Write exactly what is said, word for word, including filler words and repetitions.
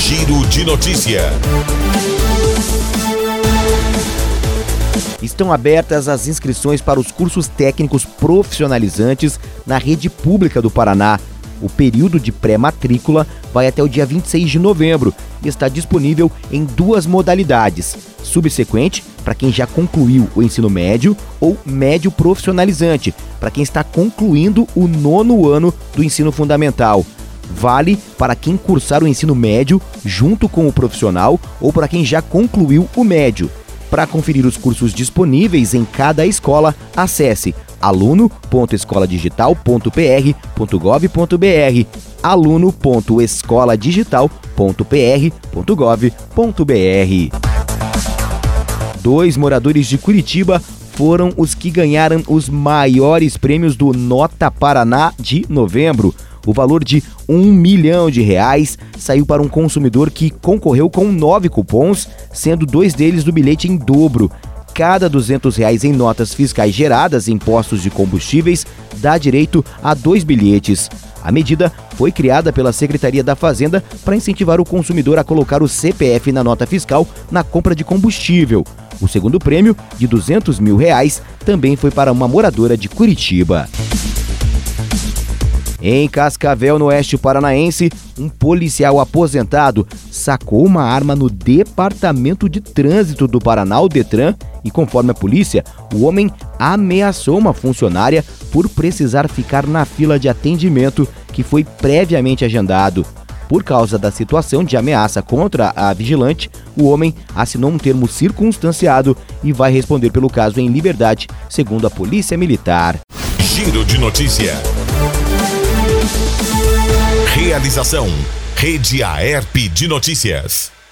Giro de Notícia. Estão abertas as inscrições para os cursos técnicos profissionalizantes na rede pública do Paraná. O período de pré-matrícula vai até o dia vinte e seis de novembro e está disponível em duas modalidades: subsequente, para quem já concluiu o ensino médio, ou médio profissionalizante, para quem está concluindo o nono ano do ensino fundamental. Vale para quem cursar o ensino médio junto com o profissional ou para quem já concluiu o médio. Para conferir os cursos disponíveis em cada escola, acesse aluno ponto escola digital ponto p r ponto gov ponto b r, aluno ponto escola digital ponto p r ponto gov ponto b r. Dois moradores de Curitiba foram os que ganharam os maiores prêmios do Nota Paraná de novembro. O valor de um milhão de reais saiu para um consumidor que concorreu com nove cupons, sendo dois deles do bilhete em dobro. Cada duzentos reais em notas fiscais geradas em postos de combustíveis dá direito a dois bilhetes. A medida foi criada pela Secretaria da Fazenda para incentivar o consumidor a colocar o C P F na nota fiscal na compra de combustível. O segundo prêmio, de duzentos mil reais, também foi para uma moradora de Curitiba. Em Cascavel, no oeste paranaense, um policial aposentado sacou uma arma no Departamento de Trânsito do Paraná, o Detran, e conforme a polícia, o homem ameaçou uma funcionária por precisar ficar na fila de atendimento que foi previamente agendado. Por causa da situação de ameaça contra a vigilante, o homem assinou um termo circunstanciado e vai responder pelo caso em liberdade, segundo a Polícia Militar. Giro de Notícia. Realização: Rede Aerp de Notícias.